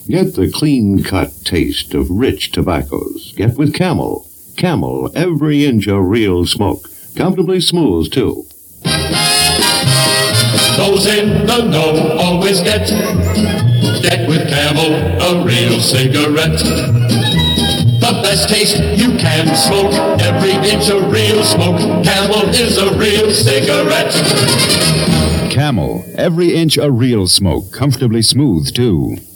Get the clean-cut taste of rich tobaccos. Get with Camel. Camel, every inch a real smoke. Comfortably smooth, too. Those in the know always get with Camel, a real cigarette. The best taste you can smoke, every inch a real smoke. Camel is a real cigarette. Camel, every inch a real smoke, comfortably smooth, too.